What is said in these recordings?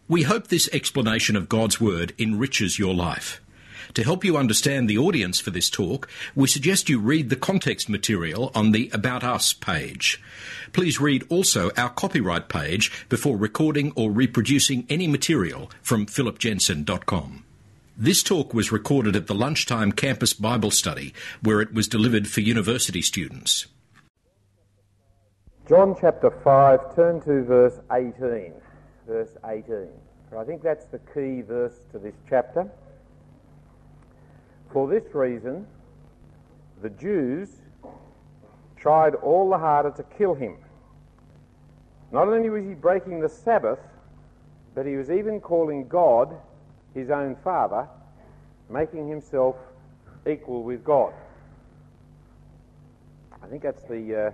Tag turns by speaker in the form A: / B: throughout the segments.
A: We hope this explanation of God's Word enriches your life. To help you understand the audience for this talk, we suggest you read the context material on the About Us page. Please read also our copyright page before recording or reproducing any material from philipjensen.com. This talk was recorded at the Lunchtime Campus Bible Study, where it was delivered for university students.
B: John chapter 5, turn to verse 18. Verse 18. I think that's the key verse to this chapter. For this reason, the Jews tried all the harder to kill him. Not only was he breaking the Sabbath, but he was even calling God his own Father, making himself equal with God. I think that's the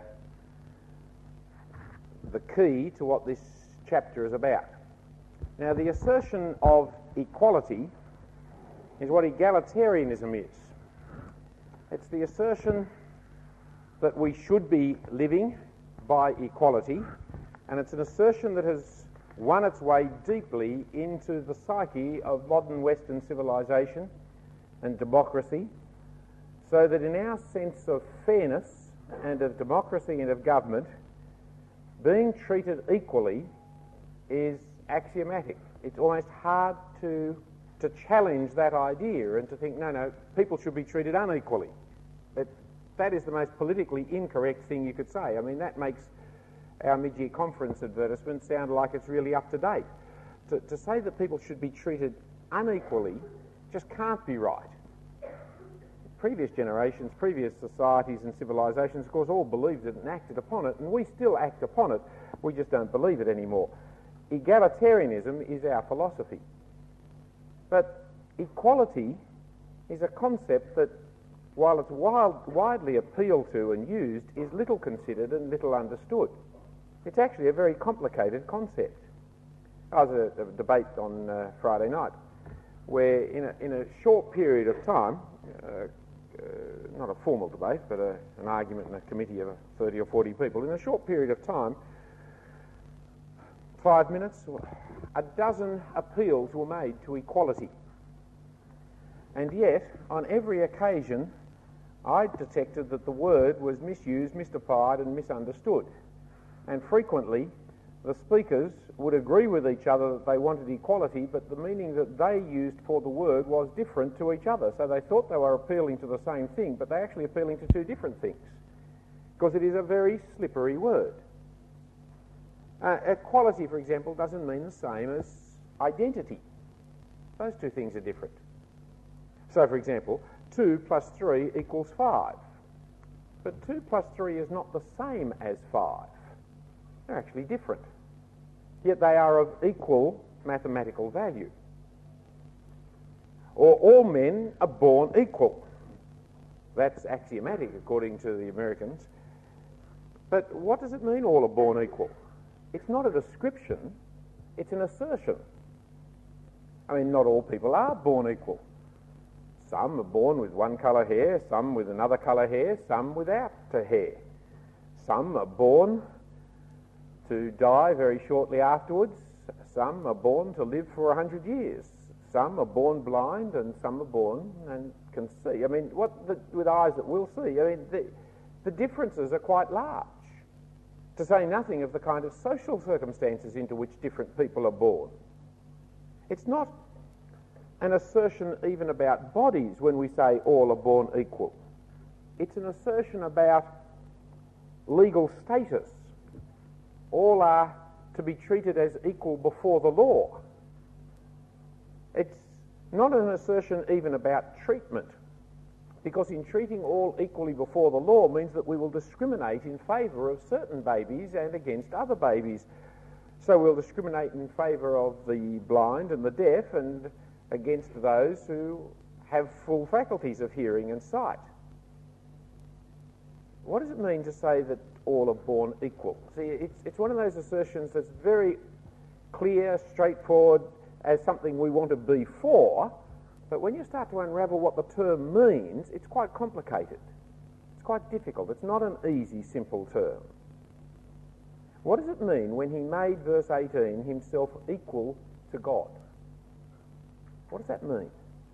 B: key to what this chapter is about. Now, the assertion of equality is what egalitarianism is. It's the assertion that we should be living by equality, and it's an assertion that has won its way deeply into the psyche of modern Western civilization and democracy, so that in our sense of fairness and of democracy and of government, being treated equally is axiomatic. It's almost hard to challenge that idea and to think, no, people should be treated unequally. That is the most politically incorrect thing you could say. I mean, that makes our mid-year conference advertisement sound like it's really up to date. To say that people should be treated unequally just can't be right. Previous generations, previous societies and civilizations, of course, all believed it and acted upon it, and we still act upon it. We just don't believe it anymore. Egalitarianism is our philosophy. But equality is a concept that, while it's widely appealed to and used, is little considered and little understood. It's actually a very complicated concept. I was at a debate on Friday night where in a short period of time, not a formal debate, but an argument in a committee of 30 or 40 people, in a short period of time, 5 minutes, a dozen appeals were made to equality. And yet, on every occasion, I detected that the word was misused, misapplied and misunderstood. And frequently, the speakers would agree with each other that they wanted equality, but the meaning that they used for the word was different to each other. So they thought they were appealing to the same thing, but they're actually appealing to two different things, because it is a very slippery word. Equality, for example, doesn't mean the same as identity. Those two things are different. So, for example, 2 plus 3 equals 5. But 2 plus 3 is not the same as 5. They're actually different. Yet they are of equal mathematical value. Or all men are born equal. That's axiomatic according to the Americans. But what does it mean, all are born equal? It's not a description, it's an assertion. I mean, not all people are born equal. Some are born with one colour hair, some with another colour hair, some without hair. Some are born to die very shortly afterwards. Some are born to live for 100 years. Some are born blind and some are born and can see. I mean, with eyes that will see. I mean, the differences are quite large, to say nothing of the kind of social circumstances into which different people are born. It's not an assertion even about bodies when we say all are born equal. It's an assertion about legal status. All are to be treated as equal before the law. It's not an assertion even about treatment, because in treating all equally before the law means that we will discriminate in favour of certain babies and against other babies. So we'll discriminate in favour of the blind and the deaf and against those who have full faculties of hearing and sight. What does it mean to say that all are born equal? See, it's one of those assertions that's very clear, straightforward, as something we want to be for, but when you start to unravel what the term means, it's quite complicated. It's quite difficult. It's not an easy, simple term. What does it mean when he made, verse 18, himself equal to God. What does that mean?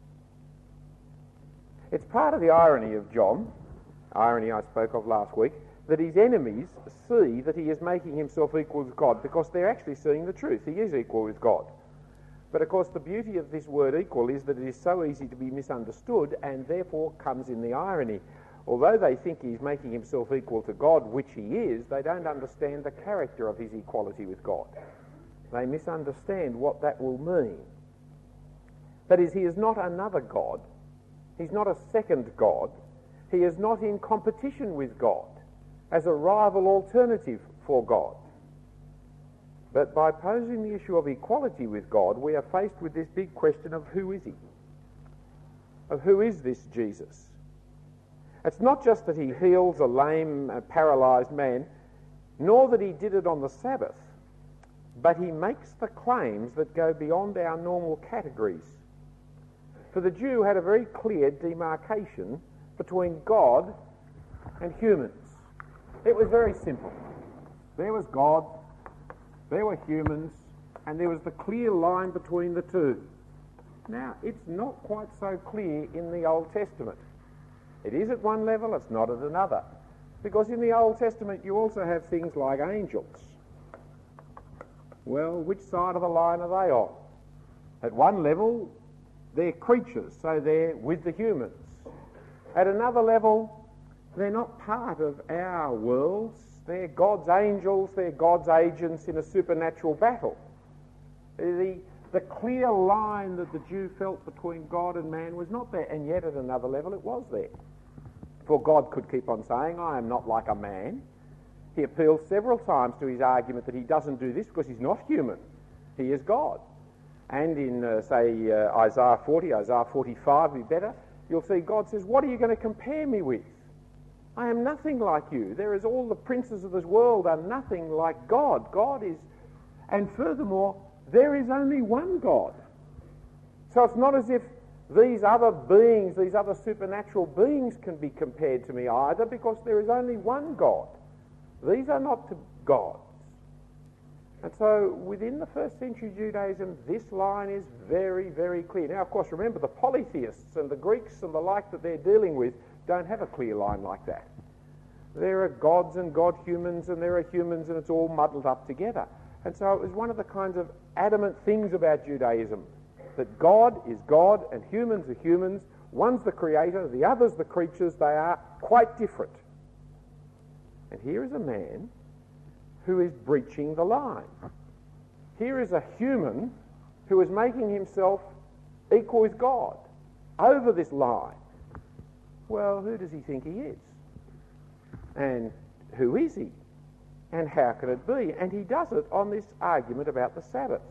B: It's part of the irony of John, irony I spoke of last week, that his enemies see that he is making himself equal with God because they're actually seeing the truth. He is equal with God. But of course the beauty of this word equal is that it is so easy to be misunderstood and therefore comes in the irony. Although they think he's making himself equal to God, which he is, they don't understand the character of his equality with God. They misunderstand what that will mean. That is, he is not another God. He's not a second God. He is not in competition with God as a rival alternative for God. But by posing the issue of equality with God, we are faced with this big question of who is he? Of who is this Jesus? It's not just that he heals a lame, paralysed man, nor that he did it on the Sabbath, but he makes the claims that go beyond our normal categories. For the Jew had a very clear demarcation between God and humans. It was very simple. There was God, there were humans, and there was the clear line between the two. Now, it's not quite so clear in the Old Testament. It is at one level, it's not at another. Because in the Old Testament you also have things like angels. Well, which side of the line are they on? At one level, they're creatures, so they're with the humans. At another level, they're not part of our worlds. They're God's angels, they're God's agents in a supernatural battle. The clear line that the Jew felt between God and man was not there, and yet at another level it was there. For God could keep on saying, I am not like a man. He appeals several times to his argument that he doesn't do this because he's not human. He is God. And in, Isaiah 40, Isaiah 45 would be better, you'll see God says, what are you going to compare me with? I am nothing like you. There is all the princes of this world are nothing like God. God is, and furthermore, there is only one God. So it's not as if these other beings, these other supernatural beings can be compared to me either, because there is only one God. These are not gods. And so within the first century Judaism, this line is very, very clear. Now, of course, remember the polytheists and the Greeks and the like that they're dealing with don't have a clear line like that. There are gods and god-humans, and there are humans, and it's all muddled up together. And so it was one of the kinds of adamant things about Judaism, that God is God and humans are humans. One's the creator, the other's the creatures. They are quite different. And here is a man who is breaching the line. Here is a human who is making himself equal with God over this line. Well, who does he think he is? And who is he? And how can it be? And he does it on this argument about the Sabbath.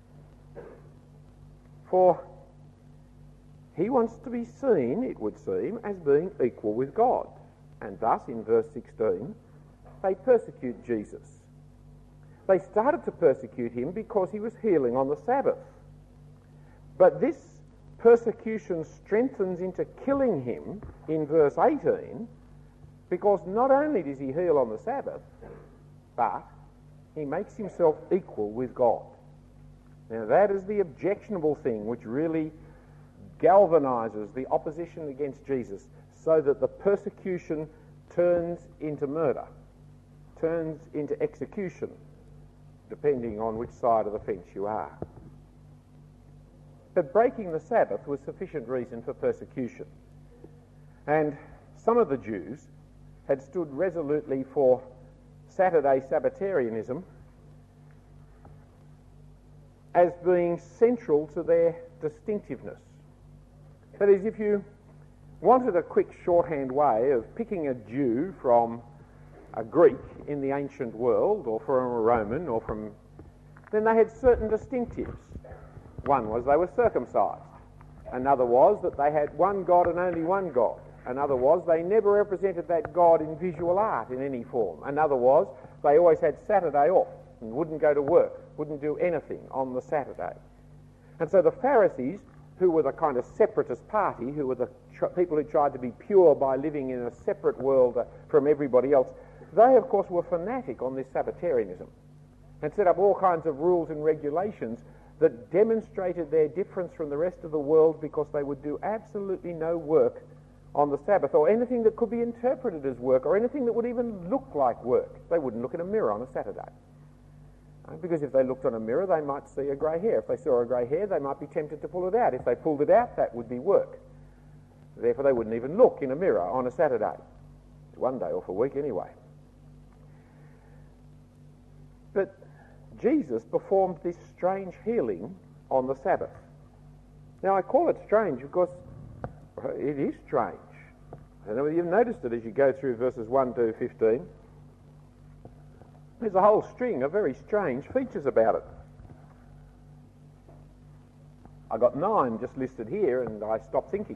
B: For he wants to be seen, it would seem, as being equal with God. And thus, in verse 16, they persecute Jesus. They started to persecute him because he was healing on the Sabbath. But this persecution strengthens into killing him in verse 18, because not only does he heal on the Sabbath, but he makes himself equal with God. Now that is the objectionable thing which really galvanizes the opposition against Jesus, so that the persecution turns into murder, turns into execution, depending on which side of the fence you are. But breaking the Sabbath was sufficient reason for persecution. And some of the Jews had stood resolutely for Saturday Sabbatarianism as being central to their distinctiveness. That is, if you wanted a quick shorthand way of picking a Jew from a Greek in the ancient world, or from a Roman, then they had certain distinctives. One was they were circumcised. Another was that they had one God and only one God. Another was they never represented that God in visual art in any form. Another was they always had Saturday off and wouldn't go to work, wouldn't do anything on the Saturday. And so the Pharisees, who were the kind of separatist party, who were the people who tried to be pure by living in a separate world from everybody else, they of course were fanatic on this Sabbatarianism and set up all kinds of rules and regulations that demonstrated their difference from the rest of the world because they would do absolutely no work on the Sabbath, or anything that could be interpreted as work, or anything that would even look like work. They wouldn't look in a mirror on a Saturday. Because if they looked on a mirror, they might see a grey hair. If they saw a grey hair, they might be tempted to pull it out. If they pulled it out, that would be work. Therefore, they wouldn't even look in a mirror on a Saturday. One day off a week anyway. But Jesus performed this strange healing on the Sabbath. Now, I call it strange because it is strange. I don't know whether you've noticed it as you go through verses 1 to 15. There's a whole string of very strange features about it. I got 9 just listed here, and I stopped thinking.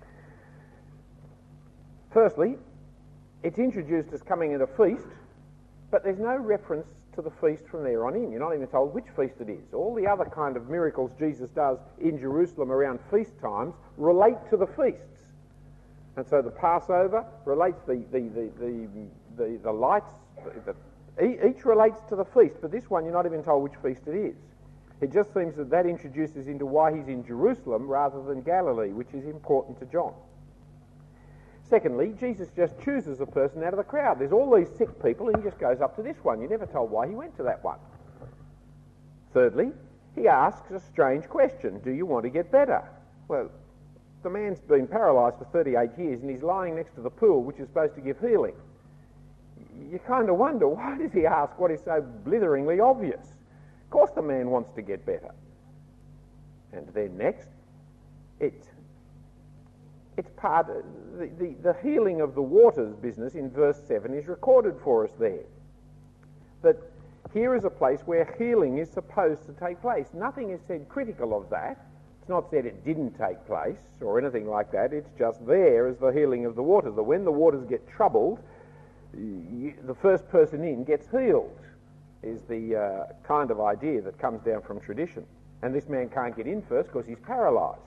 B: Firstly, it's introduced as coming at a feast, but there's no reference to the feast from there on in. You're not even told which feast it is. All the other kind of miracles Jesus does in Jerusalem around feast times relate to the feasts. And so the Passover relates the lights, each relates to the feast, but this one you're not even told which feast it is. It just seems that introduces into why he's in Jerusalem rather than Galilee, which is important to John. Secondly, Jesus just chooses a person out of the crowd. There's all these sick people and he just goes up to this one. You're never told why he went to that one. Thirdly, he asks a strange question. Do you want to get better? Well, the man's been paralysed for 38 years and he's lying next to the pool, which is supposed to give healing. You kind of wonder, why does he ask what is so blitheringly obvious? Of course the man wants to get better. And then next, it's part of the healing of the waters business in verse 7 is recorded for us there. That here is a place where healing is supposed to take place. Nothing is said critical of that. It's not said it didn't take place or anything like that. It's just there as the healing of the waters. That when the waters get troubled, the first person in gets healed, is the kind of idea that comes down from tradition. And this man can't get in first because he's paralysed.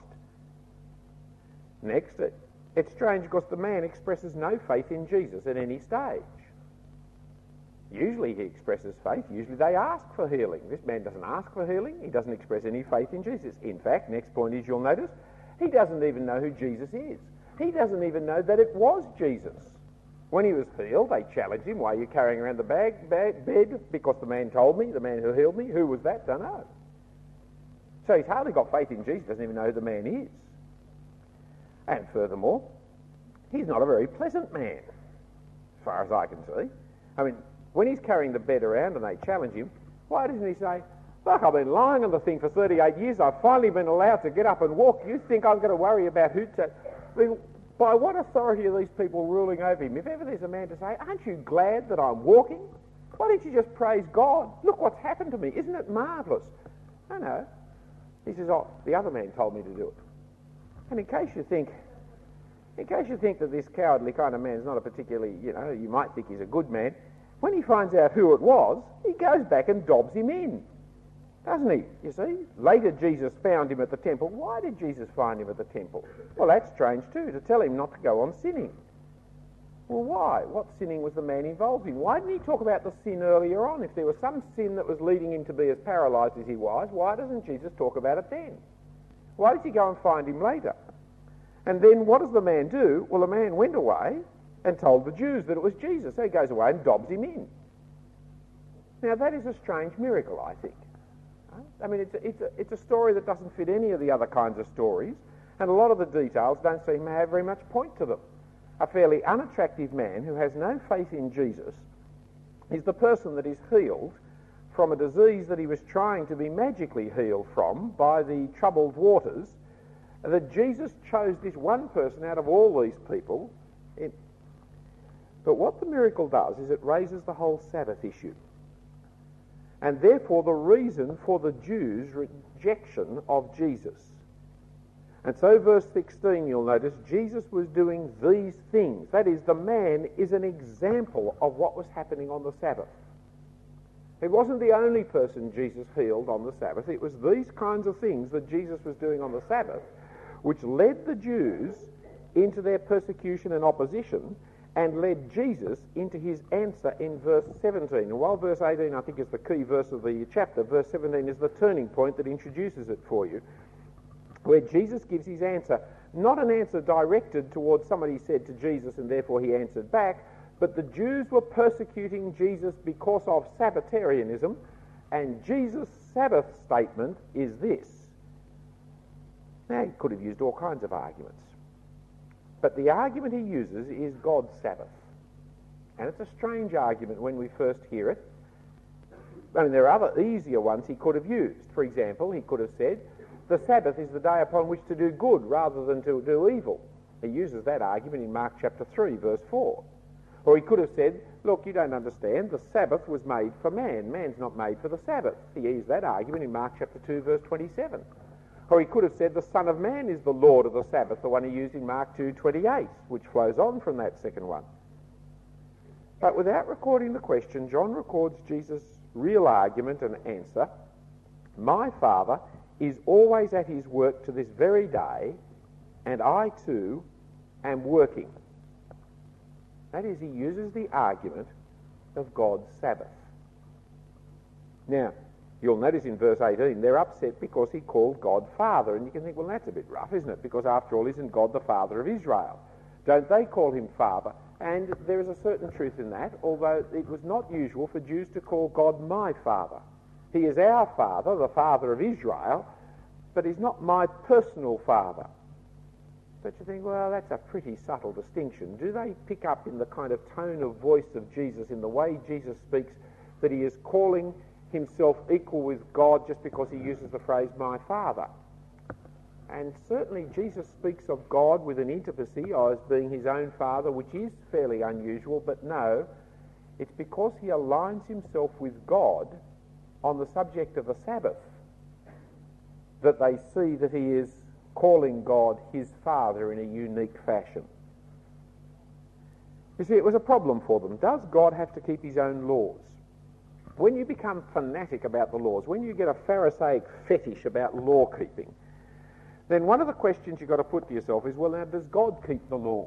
B: Next, it's strange because the man expresses no faith in Jesus at any stage. Usually he expresses faith. Usually they ask for healing. This man doesn't ask for healing. He doesn't express any faith in Jesus. In fact, next point is, you'll notice, he doesn't even know who Jesus is. He doesn't even know that it was Jesus. When he was healed, they challenged him, why are you carrying around the bed? Because the man told me, the man who healed me. Who was that? Don't know. So he's hardly got faith in Jesus, doesn't even know who the man is. And furthermore, he's not a very pleasant man, as far as I can see. I mean, when he's carrying the bed around and they challenge him, why doesn't he say, look, I've been lying on the thing for 38 years, I've finally been allowed to get up and walk, you think I'm going to worry about who to... I mean, by what authority are these people ruling over him? If ever there's a man to say, aren't you glad that I'm walking? Why don't you just praise God? Look what's happened to me. Isn't it marvellous? No. He says, oh, the other man told me to do it. And in case you think that this cowardly kind of man is not a particularly, you might think he's a good man, when he finds out who it was, he goes back and dobs him in. Doesn't he? You see? Later Jesus found him at the temple. Why did Jesus find him at the temple? Well, that's strange too, to tell him not to go on sinning. Well, why? What sinning was the man involved in? Why didn't he talk about the sin earlier on? If there was some sin that was leading him to be as paralysed as he was, why doesn't Jesus talk about it then? Why did he go and find him later? And then what does the man do? Well, the man went away and told the Jews that it was Jesus. So he goes away and dobs him in. Now, that is a strange miracle, I think. I mean, it's a story that doesn't fit any of the other kinds of stories, and a lot of the details don't seem to have very much point to them. A fairly unattractive man who has no faith in Jesus is the person that is healed from a disease that he was trying to be magically healed from by the troubled waters, that Jesus chose this one person out of all these people. But what the miracle does is it raises the whole Sabbath issue. And therefore the reason for the Jews' rejection of Jesus. And so verse 16, you'll notice, Jesus was doing these things. That is, the man is an example of what was happening on the Sabbath. It wasn't the only person Jesus healed on the Sabbath. It was these kinds of things that Jesus was doing on the Sabbath which led the Jews into their persecution and opposition, and led Jesus into his answer in verse 17. And while verse 18, I think, is the key verse of the chapter, verse 17 is the turning point that introduces it for you, where Jesus gives his answer. Not an answer directed towards somebody said to Jesus and therefore he answered back, but the Jews were persecuting Jesus because of Sabbatarianism, and Jesus' Sabbath statement is this. Now, he could have used all kinds of arguments, but the argument he uses is God's Sabbath. And it's a strange argument when we first hear it. I mean, there are other easier ones he could have used. For example, he could have said, the Sabbath is the day upon which to do good rather than to do evil. He uses that argument in Mark chapter 3, verse 4. Or he could have said, look, you don't understand, the Sabbath was made for man. Man's not made for the Sabbath. He used that argument in Mark chapter 2, verse 27. Or he could have said the Son of Man is the Lord of the Sabbath, the one he used in Mark 2:28, which flows on from that second one. But without recording the question, John records Jesus' real argument and answer. My Father is always at his work to this very day, and I too am working. That is, he uses the argument of God's Sabbath. Now, you'll notice in verse 18, they're upset because he called God Father. And you can think, well, that's a bit rough, isn't it? Because after all, isn't God the Father of Israel? Don't they call him Father? And there is a certain truth in that, although it was not usual for Jews to call God my Father. He is our Father, the Father of Israel, but he's not my personal Father. But you think, well, that's a pretty subtle distinction. Do they pick up in the kind of tone of voice of Jesus, in the way Jesus speaks, that he is calling himself equal with God just because he uses the phrase my Father? And certainly Jesus speaks of God with an intimacy as being his own Father, which is fairly unusual, but no, it's because he aligns himself with God on the subject of the Sabbath that they see that he is calling God his Father in a unique fashion. You see, it was a problem for them. Does God have to keep his own laws? When you become fanatic about the laws, when you get a Pharisaic fetish about law-keeping, then one of the questions you've got to put to yourself is, well, now, does God keep the law?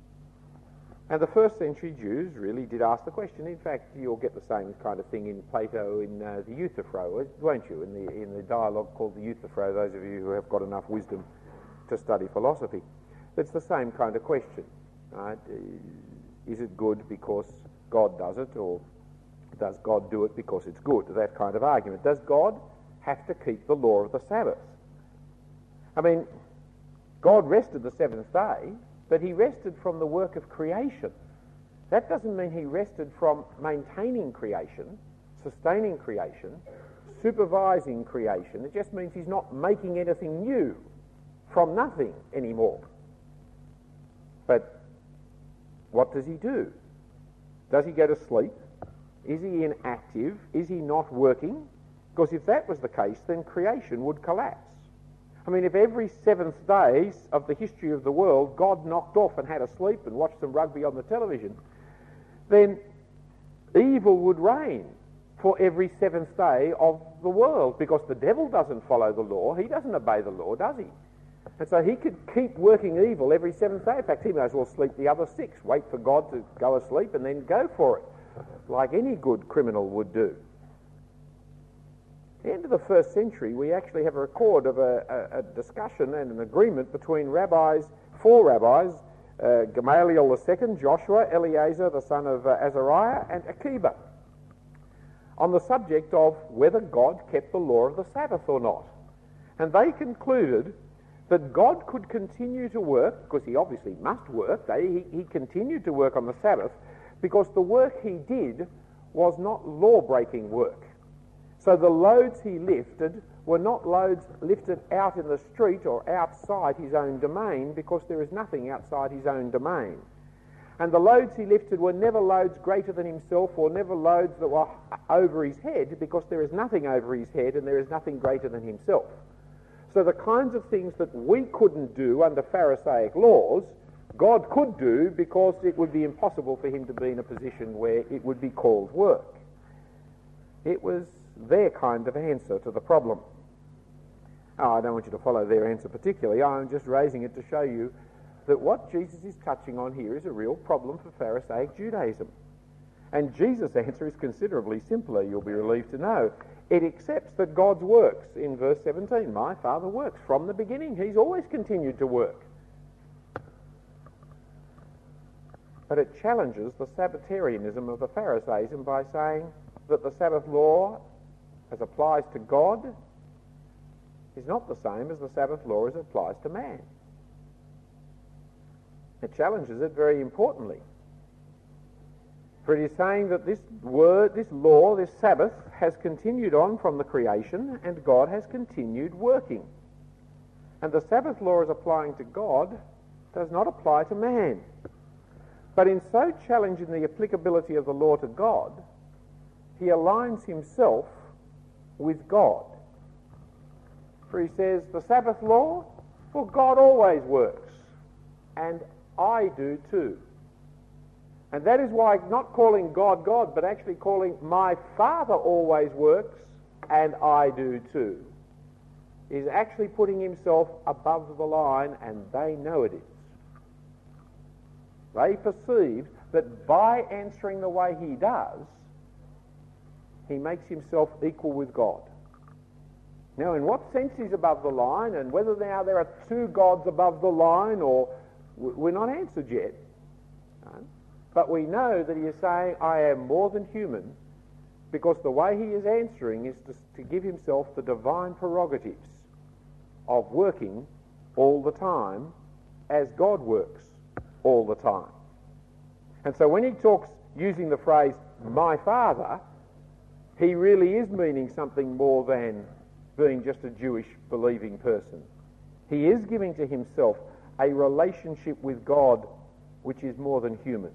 B: And the first century Jews really did ask the question. In fact, you'll get the same kind of thing in Plato in the Euthyphro, won't you, in the dialogue called the Euthyphro, those of you who have got enough wisdom to study philosophy. It's the same kind of question, right? Is it good because God does it, or does God do it because it's good? That kind of argument. Does God have to keep the law of the Sabbath? I mean, God rested the seventh day, but he rested from the work of creation. That doesn't mean he rested from maintaining creation, sustaining creation, supervising creation. It just means he's not making anything new from nothing anymore. But what does he do? Does he go to sleep? Is he inactive? Is he not working? Because if that was the case, then creation would collapse. I mean, if every seventh day of the history of the world God knocked off and had a sleep and watched some rugby on the television, then evil would reign for every seventh day of the world, because the devil doesn't follow the law. He doesn't obey the law, does he? And so he could keep working evil every seventh day. In fact, he may as well sleep the other six, wait for God to go asleep and then go for it, like any good criminal would do. At the end of the first century, we actually have a record of a discussion and an agreement between four rabbis, Gamaliel II, Joshua, Eleazar, the son of Azariah, and Akiba, on the subject of whether God kept the law of the Sabbath or not. And they concluded that God could continue to work, because he obviously must work. He continued to work on the Sabbath, because the work he did was not law-breaking work. So the loads he lifted were not loads lifted out in the street or outside his own domain, because there is nothing outside his own domain. And the loads he lifted were never loads greater than himself, or never loads that were over his head, because there is nothing over his head and there is nothing greater than himself. So the kinds of things that we couldn't do under Pharisaic laws, God could do, because it would be impossible for him to be in a position where it would be called work. It was their kind of answer to the problem. Oh, I don't want you to follow their answer particularly. I'm just raising it to show you that what Jesus is touching on here is a real problem for Pharisaic Judaism. And Jesus' answer is considerably simpler, you'll be relieved to know. It accepts that God's works. In verse 17, my Father works. From the beginning, he's always continued to work. But it challenges the Sabbatarianism of the Pharisaism by saying that the Sabbath law, as applies to God, is not the same as the Sabbath law as it applies to man. It challenges it very importantly. For it is saying that this word, this law, this Sabbath, has continued on from the creation, and God has continued working. And the Sabbath law as applying to God does not apply to man. But in so challenging the applicability of the law to God, he aligns himself with God. For he says, the Sabbath law, well, God always works, and I do too. And that is why not calling God God, but actually calling my Father always works, and I do too, is actually putting himself above the line, and they know it is. They perceive that by answering the way he does, he makes himself equal with God. Now, in what sense he's above the line, and whether now there are two gods above the line, or we're not answered yet. Right? But we know that he is saying, I am more than human, because the way he is answering is to give himself the divine prerogatives of working all the time as God works all the time. And so when he talks using the phrase, my Father, he really is meaning something more than being just a Jewish believing person. He is giving to himself a relationship with God which is more than human.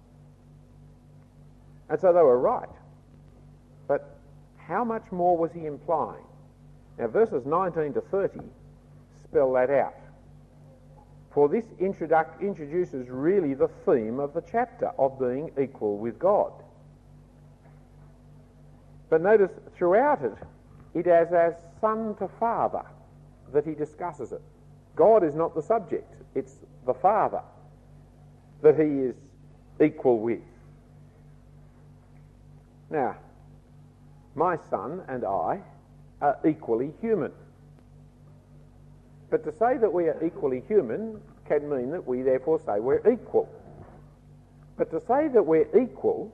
B: And so they were right. But how much more was he implying? Now verses 19 to 30 spell that out. For this introduces really the theme of the chapter of being equal with God. But notice throughout it, it is as son to father that he discusses it. God is not the subject, it's the Father that he is equal with. Now, my son and I are equally human. But to say that we are equally human can mean that we therefore say we're equal. But to say that we're equal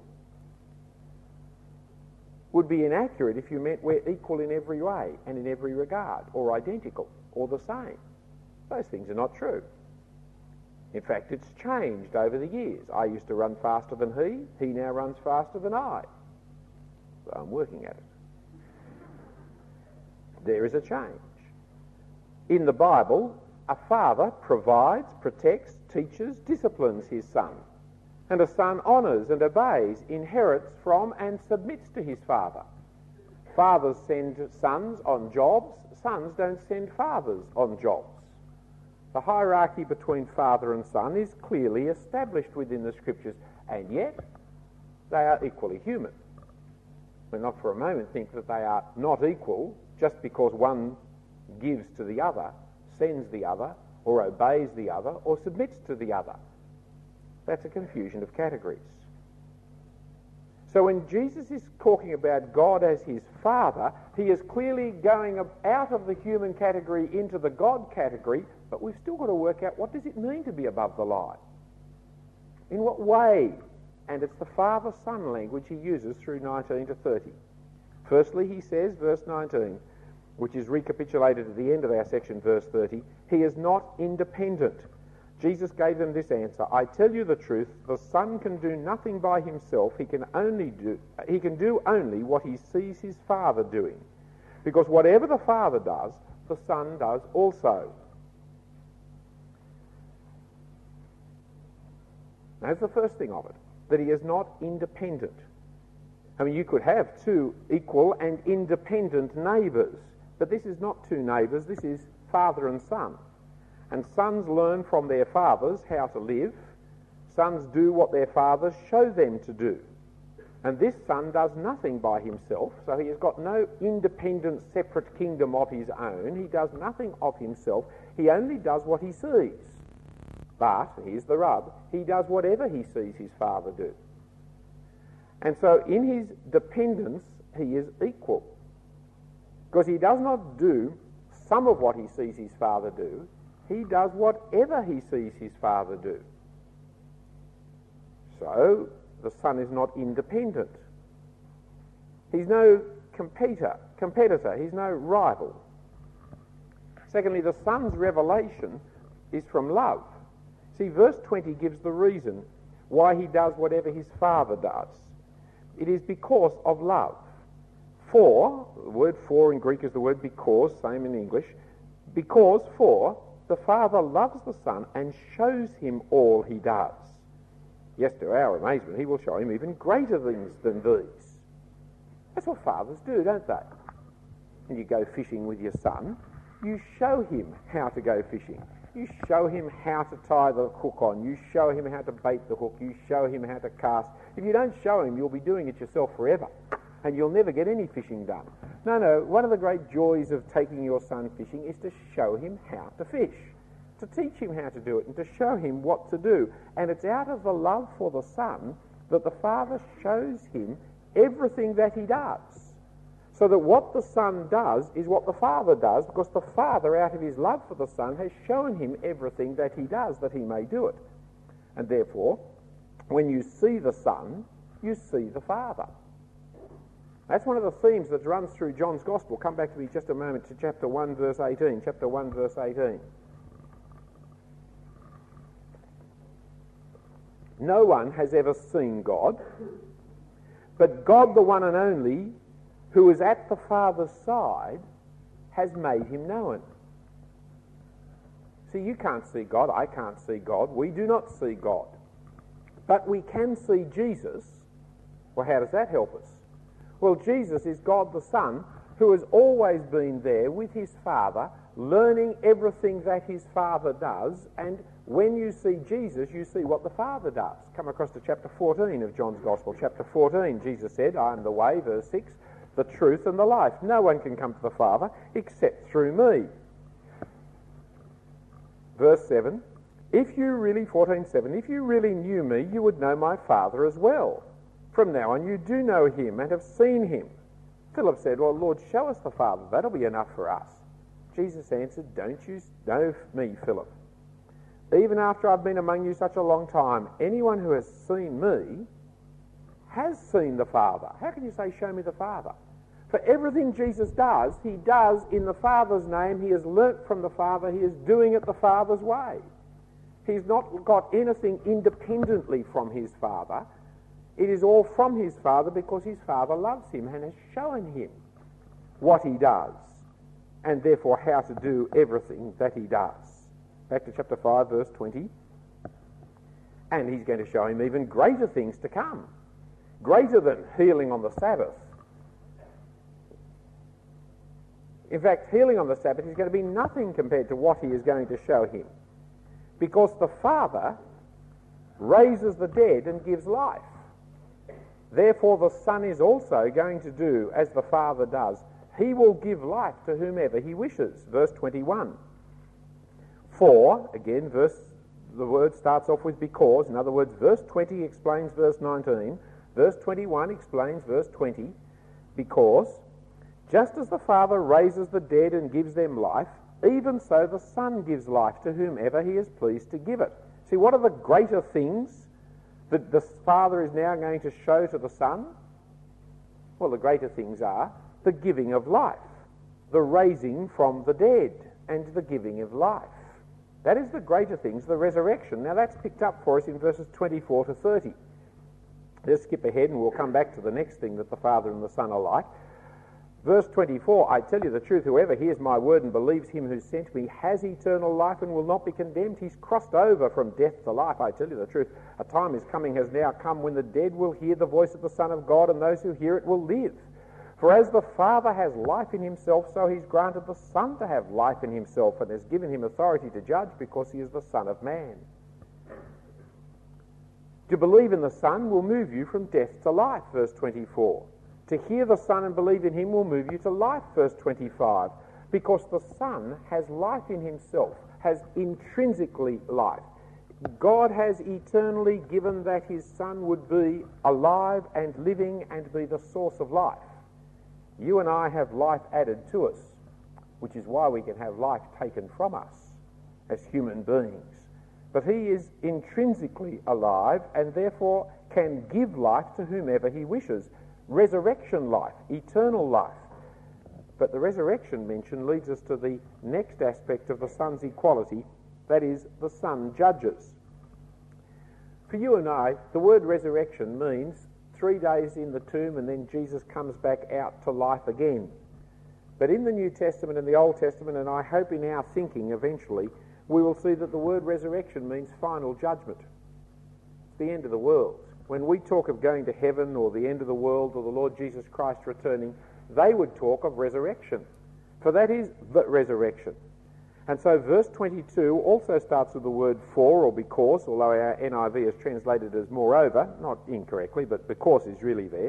B: would be inaccurate if you meant we're equal in every way and in every regard, or identical, or the same. Those things are not true. In fact, it's changed over the years. I used to run faster than he now runs faster than I. So I'm working at it. There is a change. In the Bible, a father provides, protects, teaches, disciplines his son. And a son honours and obeys, inherits from and submits to his father. Fathers send sons on jobs, sons don't send fathers on jobs. The hierarchy between father and son is clearly established within the scriptures, and yet they are equally human. We'll not for a moment think that they are not equal just because one gives to the other, sends the other, or obeys the other, or submits to the other. That's a confusion of categories. So when Jesus is talking about God as his Father, he is clearly going out of the human category into the God category, but we've still got to work out what does it mean to be above the line? In what way? And it's the Father-Son language he uses through 19 to 30. Firstly, he says, verse 19, which is recapitulated at the end of our section, verse 30, he is not independent. Jesus gave them this answer, I tell you the truth, the Son can do nothing by himself, he can do only what he sees his Father doing. Because whatever the Father does, the Son does also. That's the first thing of it, that he is not independent. I mean, you could have two equal and independent neighbours, but this is not two neighbours, this is father and son. And sons learn from their fathers how to live. Sons do what their fathers show them to do. And this son does nothing by himself, so he has got no independent, separate kingdom of his own. He does nothing of himself. He only does what he sees. But, here's the rub, he does whatever he sees his Father do. And so in his dependence, he is equal. Because he does not do some of what he sees his Father do, he does whatever he sees his Father do. So, the Son is not independent. He's no competitor, he's no rival. Secondly, the Son's revelation is from love. See, verse 20 gives the reason why he does whatever his Father does. It is because of love. For, the word for in Greek is the word because, same in English. Because, for, the Father loves the Son and shows him all he does. Yes, to our amazement, he will show him even greater things than these. That's what fathers do, don't they? When you go fishing with your son, you show him how to go fishing. You show him how to tie the hook on. You show him how to bait the hook. You show him how to cast. If you don't show him, you'll be doing it yourself forever, and you'll never get any fishing done. No, one of the great joys of taking your son fishing is to show him how to fish, to teach him how to do it, and to show him what to do. And it's out of the love for the Son that the Father shows him everything that he does, so that what the Son does is what the Father does, because the Father, out of his love for the Son, has shown him everything that he does, that he may do it. And therefore, when you see the Son, you see the Father. That's one of the themes that runs through John's Gospel. Come back to me just a moment to chapter 1, verse 18. Chapter 1, verse 18. No one has ever seen God, but God, the one and only, who is at the Father's side, has made him known. See, you can't see God, I can't see God, we do not see God. But we can see Jesus. Well, how does that help us? Well, Jesus is God the Son, who has always been there with his Father, learning everything that his Father does, and when you see Jesus, you see what the Father does. Come across to chapter 14 of John's Gospel. Chapter 14, Jesus said, I am the way, verse 6, the truth and the life. No one can come to the Father except through me. Verse 7, 14:7, if you really knew me, you would know my Father as well. From now on you do know him and have seen him. Philip said, well, Lord, show us the Father. That'll be enough for us. Jesus answered, don't you know me, Philip? Even after I've been among you such a long time, anyone who has seen me has seen the Father. How can you say, show me the Father? For everything Jesus does, he does in the Father's name. He has learnt from the Father. He is doing it the Father's way. He's not got anything independently from his Father. It is all from his Father because his Father loves him and has shown him what he does, and therefore how to do everything that he does. Back to chapter 5, verse 20. And he's going to show him even greater things to come, greater than healing on the Sabbath. In fact, healing on the Sabbath is going to be nothing compared to what he is going to show him, because the Father raises the dead and gives life. Therefore the Son is also going to do as the Father does. He will give life to whomever he wishes. Verse 21. For, again, the word starts off with because. In other words, verse 20 explains verse 19. Verse 21 explains verse 20. Because, just as the Father raises the dead and gives them life, even so the Son gives life to whomever he is pleased to give it. See, what are the greater things that the Father is now going to show to the Son? Well, the greater things are the giving of life, the raising from the dead, and the giving of life. That is the greater things, the resurrection. Now that's picked up for us in verses 24 to 30. Let's skip ahead and we'll come back to the next thing that the Father and the Son are like. Verse 24, I tell you the truth, whoever hears my word and believes him who sent me has eternal life and will not be condemned. He's crossed over from death to life. I tell you the truth, a time is coming, has now come, when the dead will hear the voice of the Son of God, and those who hear it will live. For as the Father has life in himself, so he's granted the Son to have life in himself, and has given him authority to judge, because he is the Son of Man. To believe in the Son will move you from death to life, verse 24. To hear the Son and believe in him will move you to life, verse 25, because the Son has life in himself, has intrinsically life. God has eternally given that his Son would be alive and living and be the source of life. You and I have life added to us, which is why we can have life taken from us as human beings. But he is intrinsically alive and therefore can give life to whomever he wishes. Resurrection life, eternal life. But the resurrection mention leads us to the next aspect of the Son's equality, that is, the Son judges. For you and I, the word resurrection means 3 days in the tomb and then Jesus comes back out to life again. But in the New Testament and the Old Testament, and I hope in our thinking eventually, we will see that the word resurrection means final judgment. It's the end of the world. When we talk of going to heaven or the end of the world or the Lord Jesus Christ returning, they would talk of resurrection. For that is the resurrection. And so verse 22 also starts with the word for or because, although our NIV has translated as moreover, not incorrectly, but because is really there.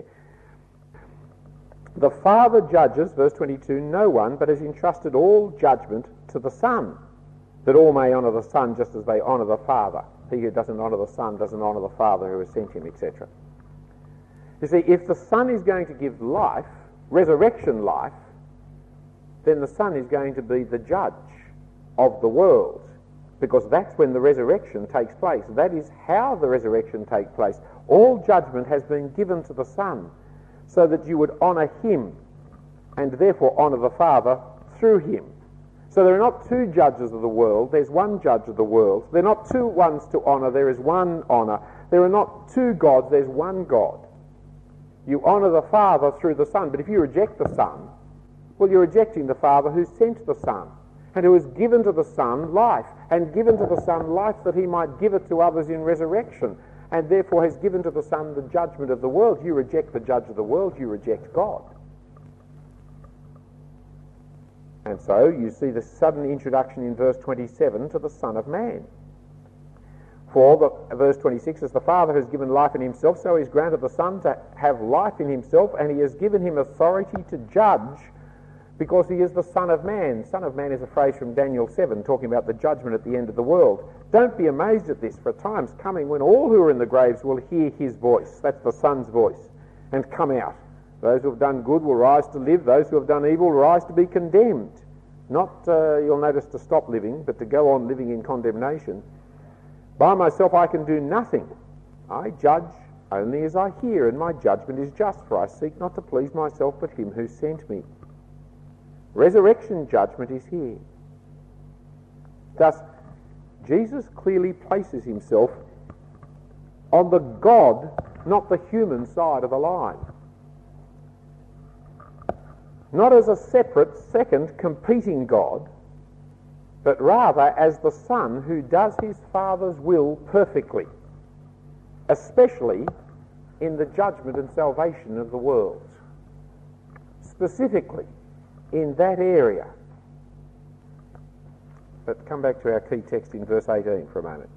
B: The Father judges, verse 22, no one, but has entrusted all judgment to the Son, that all may honour the Son just as they honour the Father. He who doesn't honour the Son doesn't honour the Father who has sent him, etc. You see, if the Son is going to give life, resurrection life, then the Son is going to be the judge of the world, because that's when the resurrection takes place. That is how the resurrection takes place. All judgment has been given to the Son, so that you would honour him and therefore honour the Father through him. So there are not two judges of the world, there's one judge of the world. There are not two ones to honour, there is one honour. There are not two gods, there's one God. You honour the Father through the Son, but if you reject the Son, well, you're rejecting the Father who sent the Son, and who has given to the Son life, and given to the Son life that he might give it to others in resurrection, and therefore has given to the Son the judgment of the world. You reject the judge of the world, you reject God. And so you see the sudden introduction in verse 27 to the Son of Man. For, verse 26, as the Father has given life in himself, so he has granted the Son to have life in himself, and he has given him authority to judge, because he is the Son of Man. Son of Man is a phrase from Daniel 7, talking about the judgment at the end of the world. Don't be amazed at this, for a time's coming when all who are in the graves will hear his voice, that's the Son's voice, and come out. Those who have done good will rise to live, those who have done evil will rise to be condemned. Not, you'll notice, to stop living, but to go on living in condemnation. By myself I can do nothing. I judge only as I hear, and my judgment is just, for I seek not to please myself, but him who sent me. Resurrection judgment is here. Thus, Jesus clearly places himself on the God, not the human side of the line. Not as a separate, second, competing God, but rather as the Son who does his Father's will perfectly, especially in the judgment and salvation of the world. Specifically, in that area. But come back to our key text in verse 18 for a moment.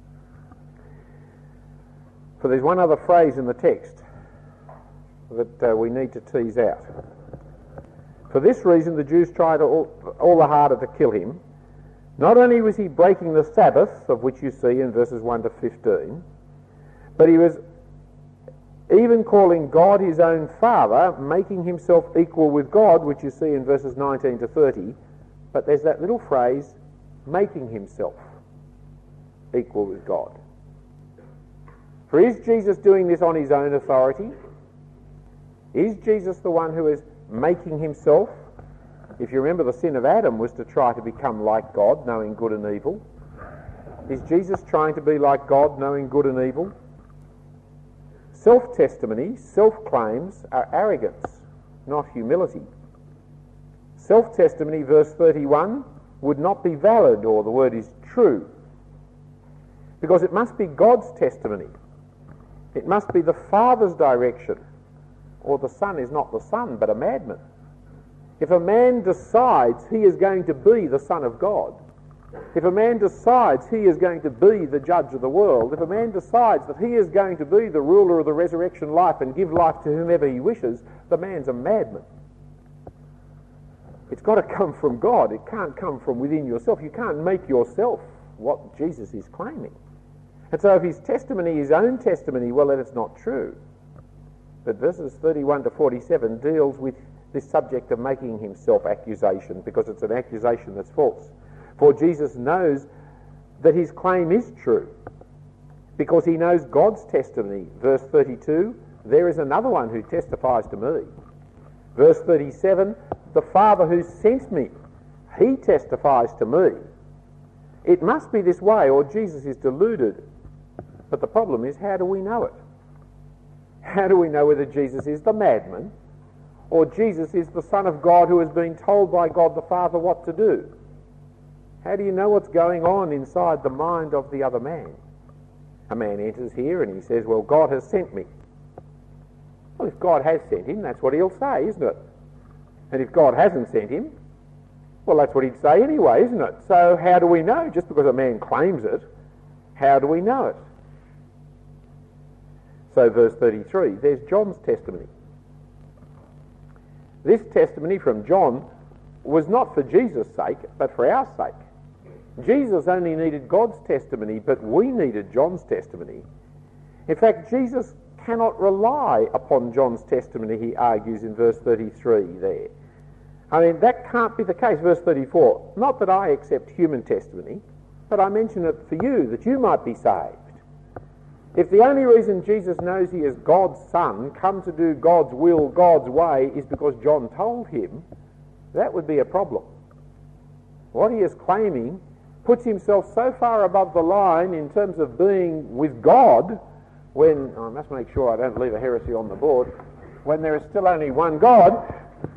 B: For there's one other phrase in the text that we need to tease out. For this reason the Jews tried all the harder to kill him. Not only was he breaking the Sabbath, of which you see in verses 1 to 15, but he was even calling God his own Father, making himself equal with God, which you see in verses 19 to 30. But there's that little phrase, making himself equal with God. For is Jesus doing this on his own authority? Is Jesus the one who is making himself? If you remember, the sin of Adam was to try to become like God, knowing good and evil. Is Jesus trying to be like God, knowing good and evil? Self-testimony, self-claims are arrogance, not humility. Self-testimony, verse 31, would not be valid, or the word is true, because it must be God's testimony. It must be the Father's direction, or the Son is not the Son, but a madman. If a man decides he is going to be the Son of God, if a man decides he is going to be the judge of the world, if a man decides that he is going to be the ruler of the resurrection life and give life to whomever he wishes, the man's a madman. It's got to come from God. It can't come from within yourself. You can't make yourself what Jesus is claiming. And so if his testimony is his own testimony, well, then it's not true. But verses 31 to 47 deals with this subject of making himself accusation, because it's an accusation that's false. For Jesus knows that his claim is true, because he knows God's testimony. Verse 32, there is another one who testifies to me. Verse 37, the Father who sent me, he testifies to me. It must be this way, or Jesus is deluded. But the problem is, how do we know it? How do we know whether Jesus is the madman or Jesus is the Son of God who has been told by God the Father what to do? How do you know what's going on inside the mind of the other man? A man enters here and he says, well, God has sent me. Well, if God has sent him, that's what he'll say, isn't it? And if God hasn't sent him, well, that's what he'd say anyway, isn't it? So how do we know? Just because a man claims it, how do we know it? So verse 33, there's John's testimony. This testimony from John was not for Jesus' sake, but for our sake. Jesus only needed God's testimony, but we needed John's testimony. In fact, Jesus cannot rely upon John's testimony, he argues in verse 33 there. I mean, that can't be the case. Verse 34, not that I accept human testimony, but I mention it for you, that you might be saved. If the only reason Jesus knows he is God's Son, come to do God's will, God's way, is because John told him, that would be a problem. What he is claiming puts himself so far above the line in terms of being with God, when, I must make sure I don't leave a heresy on the board, when there is still only one God,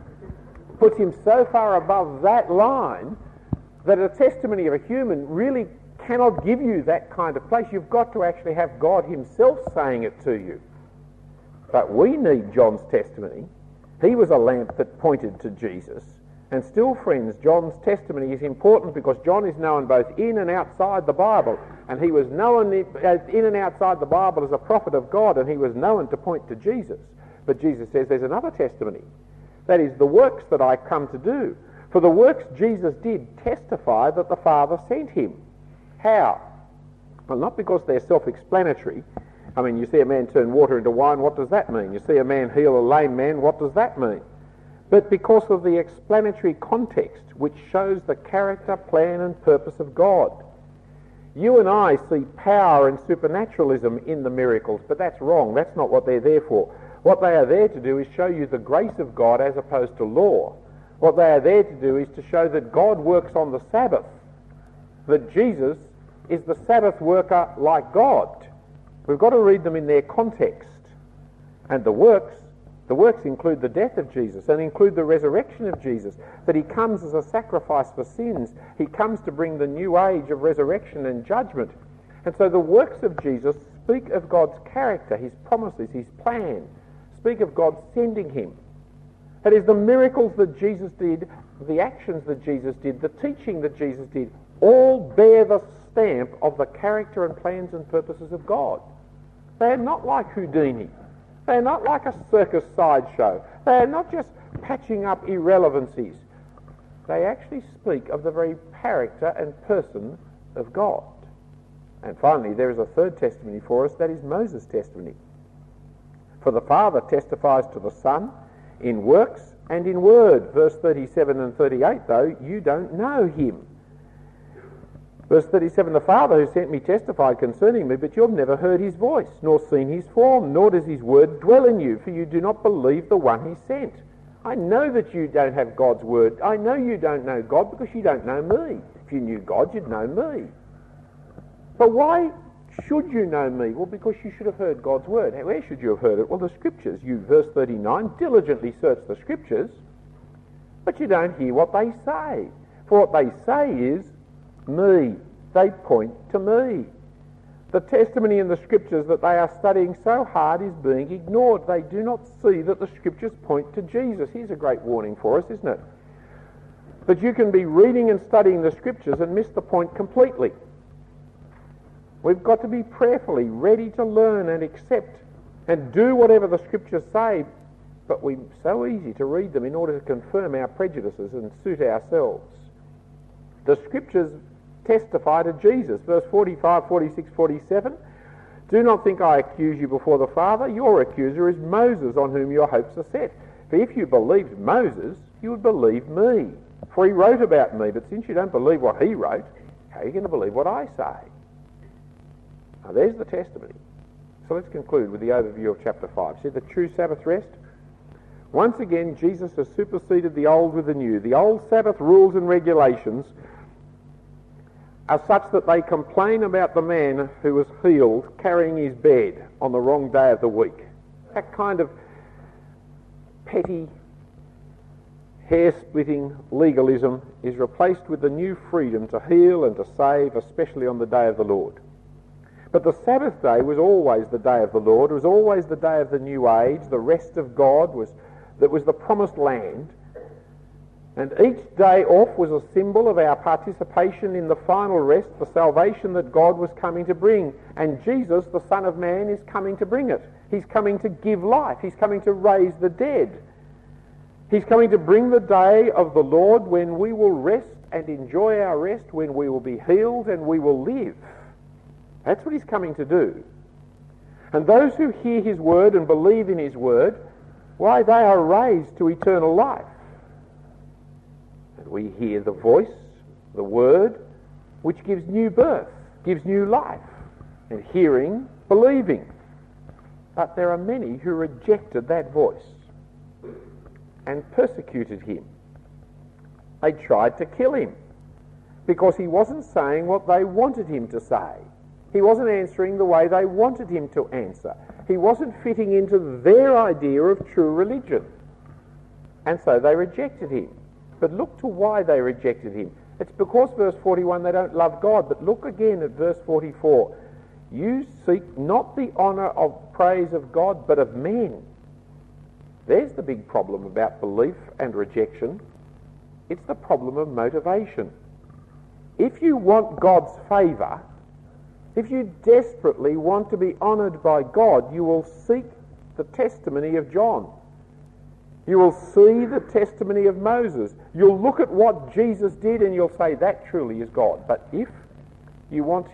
B: puts him so far above that line that a testimony of a human really cannot give you that kind of place. You've got to actually have God himself saying it to you. But we need John's testimony. He was a lamp that pointed to Jesus. And still, friends, John's testimony is important because John is known both in and outside the Bible. And he was known in and outside the Bible as a prophet of God, and he was known to point to Jesus. But Jesus says there's another testimony. That is, the works that I come to do. For the works Jesus did testify that the Father sent him. How? Well, not because they're self-explanatory. I mean, you see a man turn water into wine, what does that mean? You see a man heal a lame man, what does that mean? But because of the explanatory context, which shows the character, plan and purpose of God. You and I see power and supernaturalism in the miracles, but that's wrong. That's not what they're there for. What they are there to do is show you the grace of God as opposed to law. What they are there to do is to show that God works on the Sabbath, that Jesus is the Sabbath worker like God. We've got to read them in their context. And the works include the death of Jesus and include the resurrection of Jesus, that he comes as a sacrifice for sins. He comes to bring the new age of resurrection and judgment. And so the works of Jesus speak of God's character, his promises, his plan, speak of God sending him. That is, the miracles that Jesus did, the actions that Jesus did, the teaching that Jesus did, all bear the stamp of the character and plans and purposes of God. They are not like Houdini. They are not like a circus sideshow. They are not just patching up irrelevancies. They actually speak of the very character and person of God. And finally, there is a third testimony for us, that is Moses' testimony. For the Father testifies to the Son in works and in word. Verse 37 and 38, though, you don't know him. Verse 37, the Father who sent me testified concerning me, but you have never heard his voice, nor seen his form, nor does his word dwell in you, for you do not believe the one he sent. I know that you don't have God's word. I know you don't know God because you don't know me. If you knew God, you'd know me. But why should you know me? Well, because you should have heard God's word. Where should you have heard it? Well, the Scriptures. You, verse 39, diligently search the Scriptures, but you don't hear what they say. For what they say is me. They point to me. The testimony in the Scriptures that they are studying so hard is being ignored. They do not see that the Scriptures point to Jesus. Here's a great warning for us, isn't it? That you can be reading and studying the Scriptures and miss the point completely. We've got to be prayerfully ready to learn and accept and do whatever the Scriptures say, but we're so easy to read them in order to confirm our prejudices and suit ourselves. The Scriptures testify to Jesus. Verse 45, 46, 47. Do not think I accuse you before the Father. Your accuser is Moses, on whom your hopes are set. For if you believed Moses, you would believe me. For he wrote about me. But since you don't believe what he wrote, how are you going to believe what I say? Now there's the testimony. So let's conclude with the overview of chapter 5. See the true Sabbath rest? Once again, Jesus has superseded the old with the new. The old Sabbath rules and regulations are such that they complain about the man who was healed carrying his bed on the wrong day of the week. That kind of petty, hair-splitting legalism is replaced with the new freedom to heal and to save, especially on the day of the Lord. But the Sabbath day was always the day of the Lord. It was always the day of the new age. The rest of God was the promised land. And each day off was a symbol of our participation in the final rest, the salvation that God was coming to bring. And Jesus, the Son of Man, is coming to bring it. He's coming to give life. He's coming to raise the dead. He's coming to bring the day of the Lord when we will rest and enjoy our rest, when we will be healed and we will live. That's what he's coming to do. And those who hear his word and believe in his word, why, they are raised to eternal life. And we hear the voice, the word, which gives new birth, gives new life. And hearing, believing. But there are many who rejected that voice and persecuted him. They tried to kill him because he wasn't saying what they wanted him to say. He wasn't answering the way they wanted him to answer. He wasn't fitting into their idea of true religion. And so they rejected him. But look to why they rejected him. It's because, verse 41, they don't love God. But look again at verse 44. You seek not the honour of praise of God, but of men. There's the big problem about belief and rejection. It's the problem of motivation. If you want God's favour, if you desperately want to be honoured by God, you will seek the testimony of John. You will see the testimony of Moses. You'll look at what Jesus did and you'll say, that truly is God. But if you want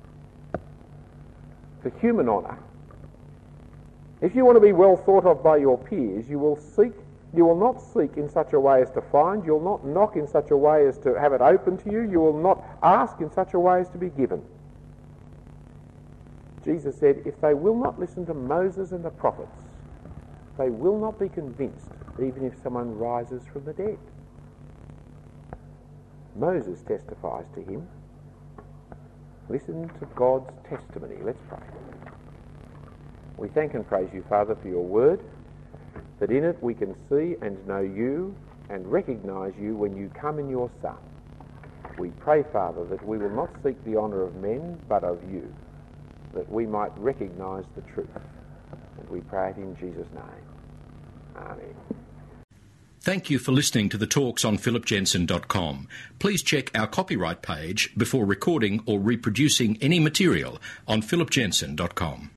B: the human honour, if you want to be well thought of by your peers, you will not seek in such a way as to find, you'll not knock in such a way as to have it open to you, you will not ask in such a way as to be given. Jesus said, if they will not listen to Moses and the prophets, they will not be convinced, even if someone rises from the dead. Moses testifies to him. Listen to God's testimony. Let's pray. We thank and praise you, Father, for your word, that in it we can see and know you and recognise you when you come in your Son. We pray, Father, that we will not seek the honour of men, but of you, that we might recognise the truth. And we pray it in Jesus' name. Amen.
A: Thank you for listening to the talks on philipjensen.com. Please check our copyright page before recording or reproducing any material on philipjensen.com.